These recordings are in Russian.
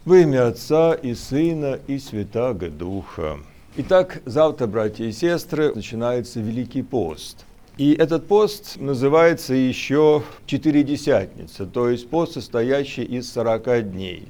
Во имя Отца и Сына и Святаго Духа. Итак, завтра, братья и сестры, начинается Великий пост. И этот пост называется еще Четыредесятница, то есть пост, состоящий из 40 дней.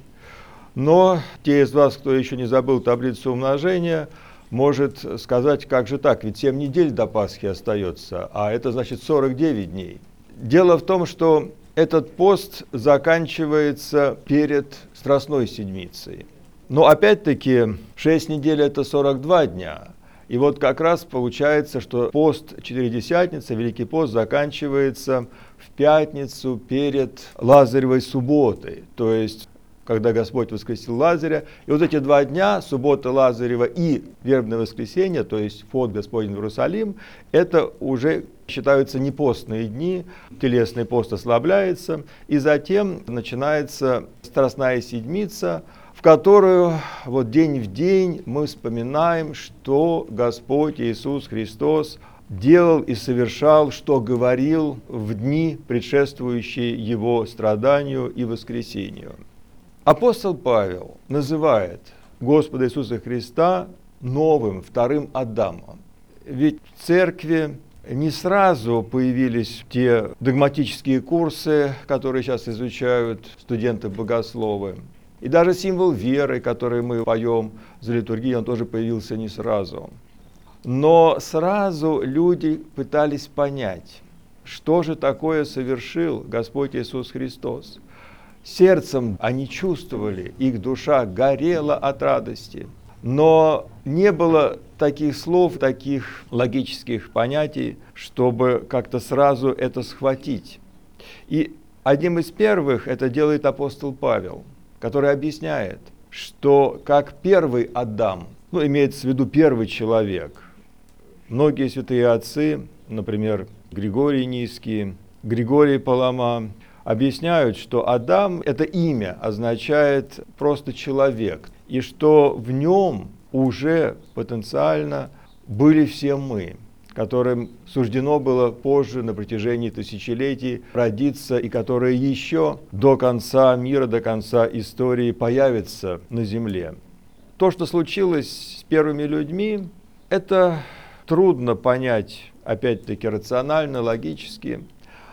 Но те из вас, кто еще не забыл таблицу умножения, может сказать, как же так, ведь 7 недель до Пасхи остается, а это значит 49 дней. Дело в том, что этот пост заканчивается перед Страстной Седмицей. Но опять-таки 6 недель – это 42 дня. И вот как раз получается, что пост Четыредесятница, Великий пост, заканчивается в пятницу перед Лазаревой субботой, то есть когда Господь воскресил Лазаря. И вот эти 2 дня, суббота Лазарева и вербное воскресенье, то есть вход Господень в Иерусалим, это уже считаются непостные дни, телесный пост ослабляется, и затем начинается Страстная Седмица, в которую вот день в день мы вспоминаем, что Господь Иисус Христос делал и совершал, что говорил в дни, предшествующие Его страданию и воскресению. Апостол Павел называет Господа Иисуса Христа новым, вторым Адамом. Ведь в церкви не сразу появились те догматические курсы, которые сейчас изучают студенты-богословы. И даже символ веры, который мы поем за литургией, он тоже появился не сразу. Но сразу люди пытались понять, что же такое совершил Господь Иисус Христос. Сердцем они чувствовали, их душа горела от радости. Но не было таких слов, таких логических понятий, чтобы как-то сразу это схватить. И одним из первых это делает апостол Павел, который объясняет, что как первый Адам, имеется в виду первый человек, многие святые отцы, например, Григорий Низкий, Григорий Палама, объясняют, что Адам – это имя, означает просто человек, и что в нем уже потенциально были все мы, которым суждено было позже, на протяжении тысячелетий, родиться, и которые еще до конца мира, до конца истории появятся на земле. То, что случилось с первыми людьми, это трудно понять, опять-таки, рационально, логически.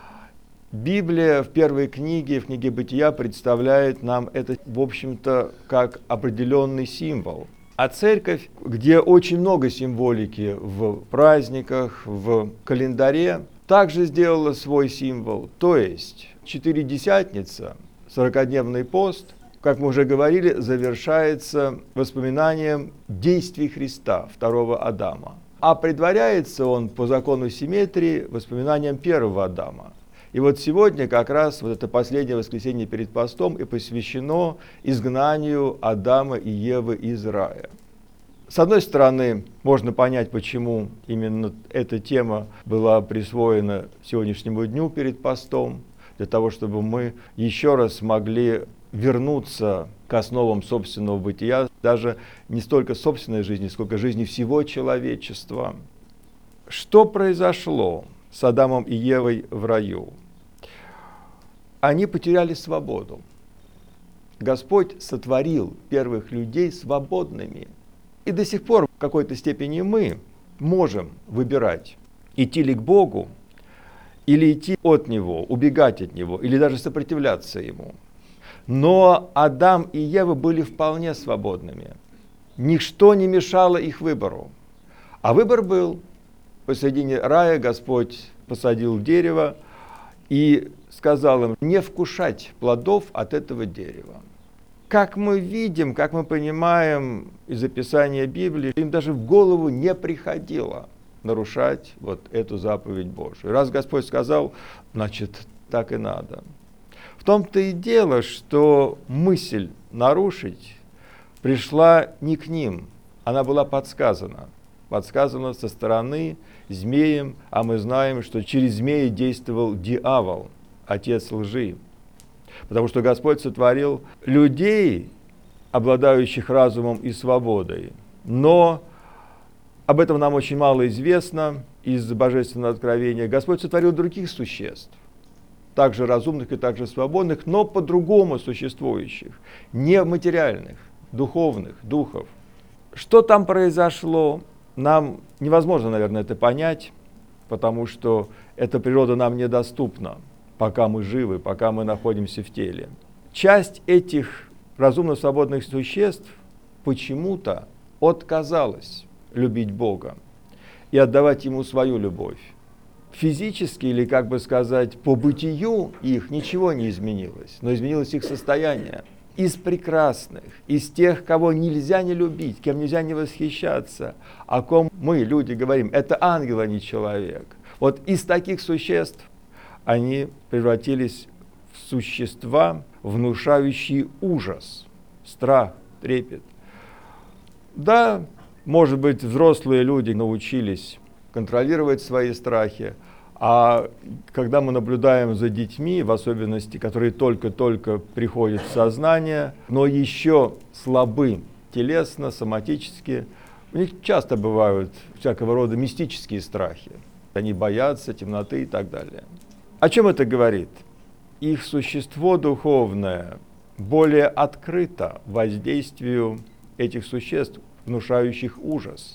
Библия в первой книге, в книге Бытия, представляет нам это, в общем-то, как определенный символ. А церковь, где очень много символики в праздниках, в календаре, также сделала свой символ. То есть Четыредесятница, 40-дневный пост, как мы уже говорили, завершается воспоминанием действий Христа, второго Адама. А предваряется он по закону симметрии воспоминанием первого Адама. И вот сегодня как раз вот это последнее воскресенье перед постом и посвящено изгнанию Адама и Евы из рая. С одной стороны, можно понять, почему именно эта тема была присвоена сегодняшнему дню перед постом, для того, чтобы мы еще раз могли вернуться к основам собственного бытия, даже не столько собственной жизни, сколько жизни всего человечества. Что произошло с Адамом и Евой в раю? Они потеряли свободу. Господь сотворил первых людей свободными. И до сих пор в какой-то степени мы можем выбирать, идти ли к Богу, или идти от Него, убегать от Него, или даже сопротивляться Ему. Но Адам и Ева были вполне свободными. Ничто не мешало их выбору. А выбор был. Посредине рая Господь посадил дерево и сказал им не вкушать плодов от этого дерева. Как мы видим, как мы понимаем из описания Библии, им даже в голову не приходило нарушать вот эту заповедь Божию. Раз Господь сказал, значит, так и надо. В том-то и дело, что мысль нарушить пришла не к ним, она была подсказана со стороны змеем, а мы знаем, что через змея действовал дьявол, отец лжи. Потому что Господь сотворил людей, обладающих разумом и свободой. Но об этом нам очень мало известно из Божественного откровения. Господь сотворил других существ. также разумных и также свободных, но по-другому существующих, не материальных, духовных, духов. Что там произошло, нам невозможно, наверное, это понять, потому что эта природа нам недоступна, пока мы живы, пока мы находимся в теле. Часть этих разумно-свободных существ почему-то отказалась любить Бога и отдавать Ему свою любовь. Физически, или, как бы сказать, по бытию их ничего не изменилось, но изменилось их состояние. Из прекрасных, из тех, кого нельзя не любить, кем нельзя не восхищаться, о ком мы, люди, говорим, это ангел, а не человек. Вот из таких существ они превратились в существа, внушающие ужас, страх, трепет. Да, может быть, взрослые люди научились контролировать свои страхи, а когда мы наблюдаем за детьми, в особенности, которые только-только приходят в сознание, но еще слабы телесно, соматически, у них часто бывают всякого рода мистические страхи. Они боятся темноты и так далее. О чем это говорит? Их существо духовное более открыто воздействию этих существ, внушающих ужас.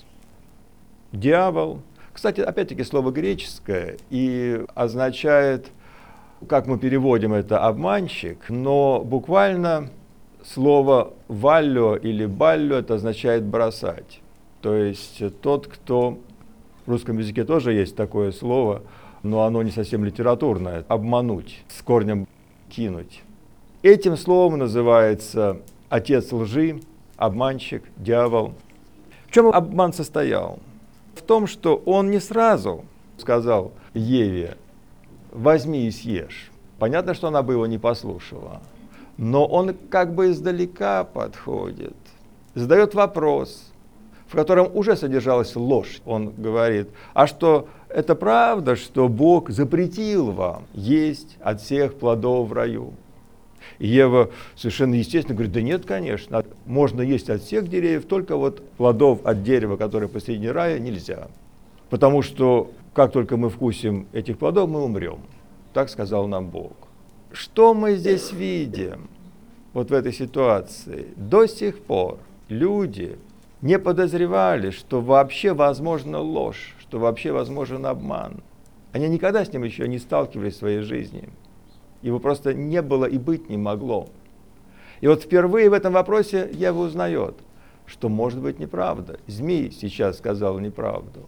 Дьявол, кстати, опять-таки слово греческое и означает, как мы переводим это, обманщик, но буквально слово валло или балло это означает бросать. То есть тот, кто, в русском языке тоже есть такое слово, но оно не совсем литературное, обмануть, с корнем кинуть. Этим словом называется отец лжи, обманщик, дьявол. В чем обман состоял? В том, что он не сразу сказал Еве: возьми и съешь. Понятно, что она бы его не послушала. Но он как бы издалека подходит, задает вопрос, в котором уже содержалась ложь. Он говорит: а что, это правда, что Бог запретил вам есть от всех плодов в раю? И Ева совершенно естественно говорит: да нет, конечно, можно есть от всех деревьев, только вот плодов от дерева, которое посреди рая, нельзя. Потому что как только мы вкусим этих плодов, мы умрем. Так сказал нам Бог. Что мы здесь видим вот в этой ситуации? До сих пор люди не подозревали, что вообще возможна ложь, что вообще возможен обман. Они никогда с ним еще не сталкивались в своей жизни. Его просто не было и быть не могло. И вот впервые в этом вопросе Ева узнает, что может быть неправда. Змей сейчас сказал неправду.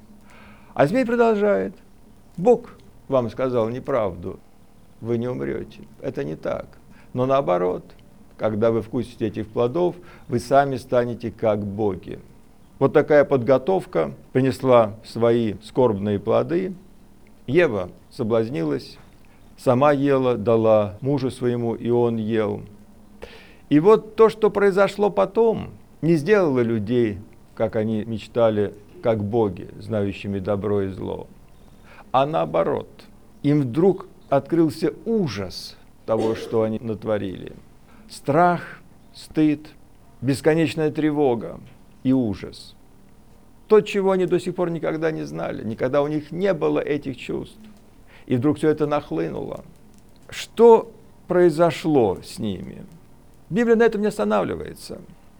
А змей продолжает: Бог вам сказал неправду, вы не умрете. Это не так. Но наоборот, когда вы вкусите этих плодов, вы сами станете как боги. Вот такая подготовка принесла свои скорбные плоды. Ева соблазнилась, сама ела, дала мужу своему, и он ел. И вот то, что произошло потом, не сделало людей, как они мечтали, как боги, знающими добро и зло. А наоборот, им вдруг открылся ужас того, что они натворили. Страх, стыд, бесконечная тревога и ужас. То, чего они до сих пор никогда не знали, никогда у них не было этих чувств. И вдруг все это нахлынуло. Что произошло с ними? Библия на этом не останавливается.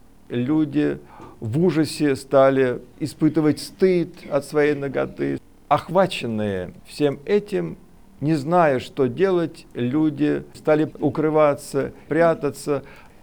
Люди в ужасе стали испытывать стыд от своей наготы. Охваченные всем этим, не зная, что делать, люди стали укрываться, прятаться.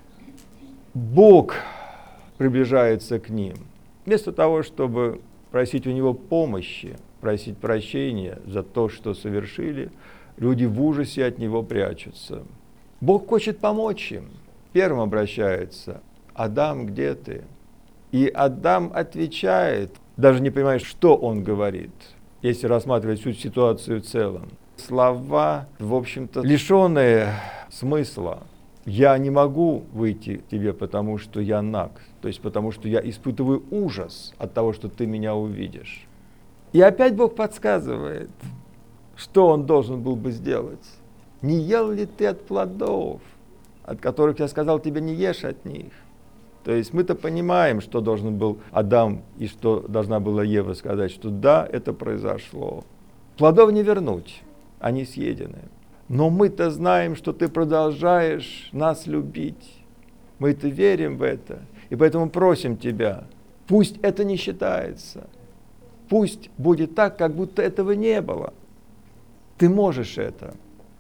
Бог приближается к ним. Вместо того, чтобы просить у Него помощи, просить прощения за то, что совершили, люди в ужасе от Него прячутся. Бог хочет помочь им. Первым обращается: Адам, где ты? И Адам отвечает, даже не понимая, что он говорит, если рассматривать всю ситуацию в целом. Слова, в общем-то, лишенные смысла. Я не могу выйти к тебе, потому что я наг, то есть потому что я испытываю ужас от того, что ты меня увидишь. И опять Бог подсказывает, что он должен был бы сделать. Не ел ли ты от плодов, от которых я сказал тебе, не ешь от них? То есть мы-то понимаем, что должен был Адам и что должна была Ева сказать, что да, это произошло. Плодов не вернуть, они съедены. Но мы-то знаем, что ты продолжаешь нас любить. Мы-то верим в это. И поэтому просим тебя, пусть это не считается. Пусть будет так, как будто этого не было. Ты можешь это.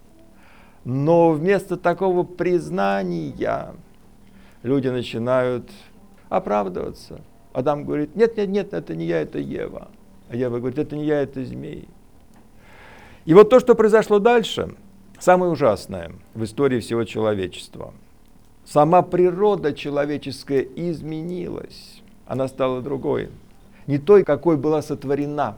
Но вместо такого признания люди начинают оправдываться. Адам говорит, нет, это не я, это Ева. А Ева говорит, это не я, это змей. И вот то, что произошло дальше, самое ужасное в истории всего человечества. Сама природа человеческая изменилась. Она стала другой. Не той, какой была сотворена.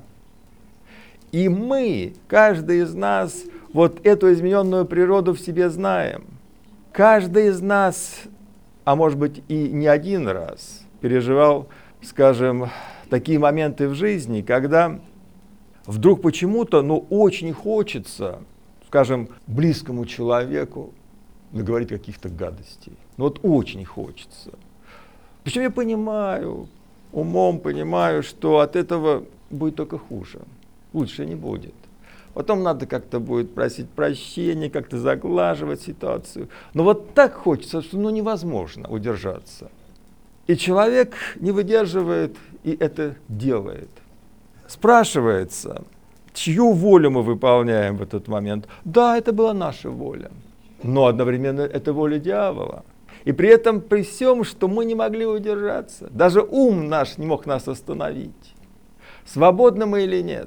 И мы, каждый из нас, вот эту измененную природу в себе знаем. Каждый из нас, а может быть и не один раз, переживал, скажем, такие моменты в жизни, когда вдруг почему-то, очень хочется, скажем, близкому человеку наговорить каких-то гадостей. Вот очень хочется. Причем я понимаю, умом понимаю, что от этого будет только хуже. Лучше не будет. Потом надо как-то будет просить прощения, как-то заглаживать ситуацию. Но вот так хочется, что невозможно удержаться. И человек не выдерживает и это делает. Спрашивается, чью волю мы выполняем в этот момент? Да, это была наша воля. Но одновременно это воля дьявола. И при этом, при всем, что мы не могли удержаться, даже ум наш не мог нас остановить. Свободны мы или нет?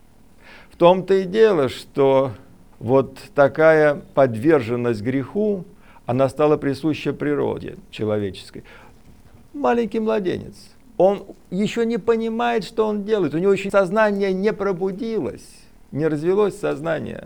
В том-то и дело, что вот такая подверженность греху, она стала присуща природе человеческой. Маленький младенец, он еще не понимает, что он делает, у него еще сознание не пробудилось, не развелось сознание.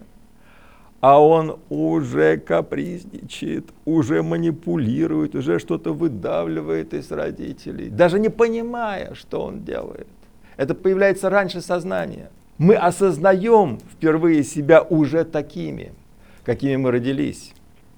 А он уже капризничает, уже манипулирует, уже что-то выдавливает из родителей, даже не понимая, что он делает. Это появляется раньше сознания. Мы осознаем впервые себя уже такими, какими мы родились.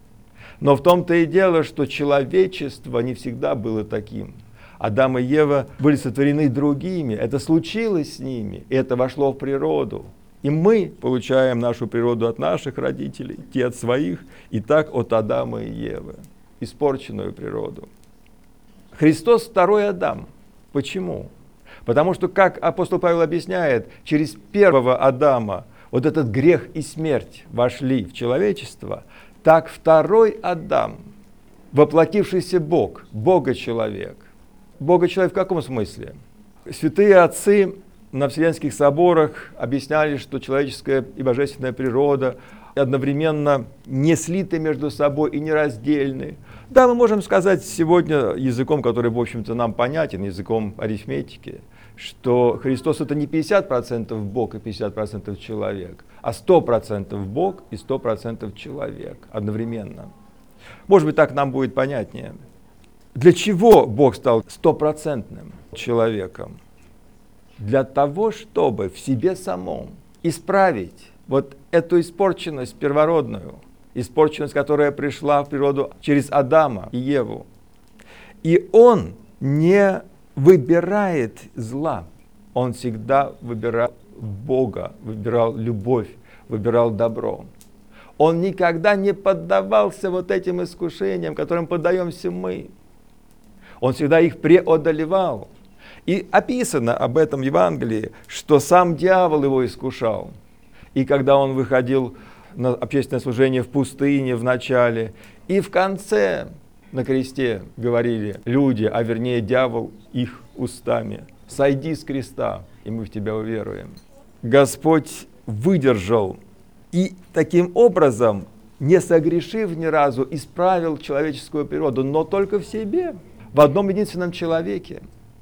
Но в том-то и дело, что человечество не всегда было таким. Адам и Ева были сотворены другими, это случилось с ними, и это вошло в природу. И мы получаем нашу природу от наших родителей, те от своих, и так от Адама и Евы, испорченную природу. Христос второй Адам. Почему? Потому что, как апостол Павел объясняет, через первого Адама вот этот грех и смерть вошли в человечество, так второй Адам, воплотившийся Бог, Бога-человек. Бога-человек в каком смысле? Святые отцы на Вселенских соборах объясняли, что человеческая и божественная природа одновременно не слиты между собой и нераздельны. Да, мы можем сказать сегодня языком, который, в общем-то, нам понятен, языком арифметики, что Христос это не 50% Бог и 50% человек, а 100% Бог и 100% человек одновременно. Может быть, так нам будет понятнее. Для чего Бог стал 100% человеком? Для того, чтобы в себе самом исправить вот эту испорченность первородную, испорченность, которая пришла в природу через Адама и Еву. И Он не выбирает зла, Он всегда выбирал Бога, выбирал любовь, выбирал добро. Он никогда не поддавался вот этим искушениям, которым поддаемся мы. Он всегда их преодолевал. И описано об этом в Евангелии, что сам дьявол его искушал. И когда он выходил на общественное служение в пустыне в начале, и в конце на кресте говорили люди, а вернее дьявол их устами: «Сойди с креста, и мы в тебя уверуем». Господь выдержал и таким образом, не согрешив ни разу, исправил человеческую природу, но только в себе, в одном единственном человеке.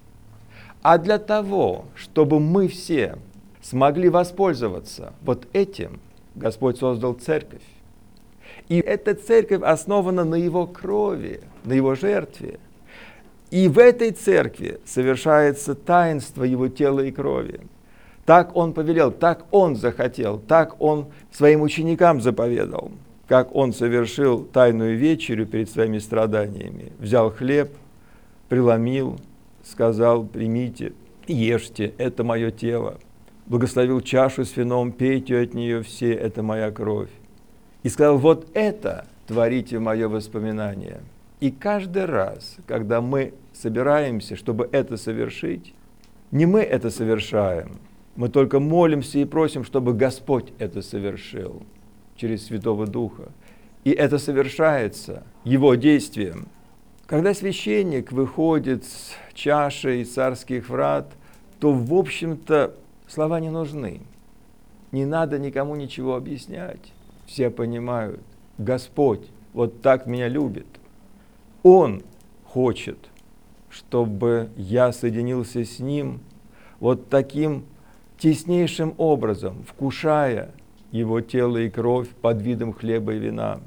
А для того, чтобы мы все смогли воспользоваться вот этим, Господь создал церковь. И эта церковь основана на Его крови, на Его жертве. И в этой церкви совершается таинство Его тела и крови. Так Он повелел, так Он захотел, так Он своим ученикам заповедал, как Он совершил тайную вечерю перед своими страданиями. Взял хлеб, преломил, сказал: примите, ешьте, это мое тело. Благословил чашу с вином, пейте от нее все, это моя кровь. и сказал: вот это творите в мое воспоминание. И каждый раз, когда мы собираемся, чтобы это совершить, не мы это совершаем, мы только молимся и просим, чтобы Господь это совершил через Святого Духа. И это совершается Его действием. Когда священник выходит с чашей царских врат, то, в общем-то, слова не нужны. Не надо никому ничего объяснять. Все понимают: Господь вот так меня любит. Он хочет, чтобы я соединился с Ним вот таким теснейшим образом, вкушая Его тело и кровь под видом хлеба и вина.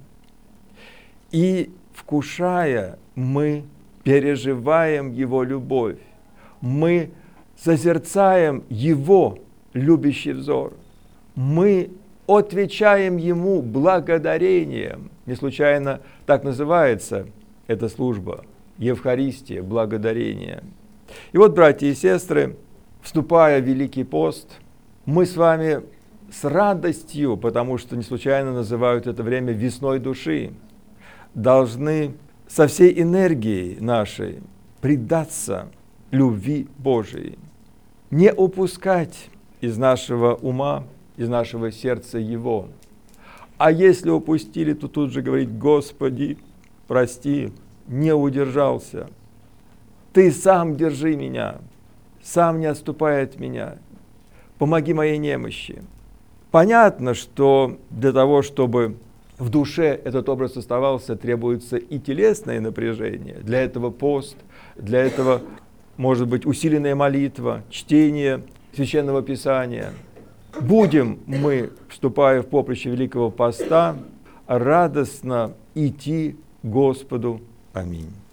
И вкушая, мы переживаем Его любовь, мы созерцаем Его любящий взор, мы отвечаем Ему благодарением. Не случайно так называется эта служба — Евхаристия, благодарение. И вот, братья и сестры, вступая в Великий пост, мы с вами с радостью, потому что не случайно называют это время весной души, должны со всей энергией нашей предаться любви Божией, не упускать из нашего ума, из нашего сердца Его. А если упустили, то тут же говорить: Господи, прости, не удержался. Ты сам держи меня, сам не отступай от меня. Помоги моей немощи. Понятно, что для того, чтобы в душе этот образ оставался, требуется и телесное напряжение. Для этого пост, для этого, может быть, усиленная молитва, чтение Священного Писания. Будем мы, вступая в поприще Великого Поста, радостно идти к Господу. Аминь.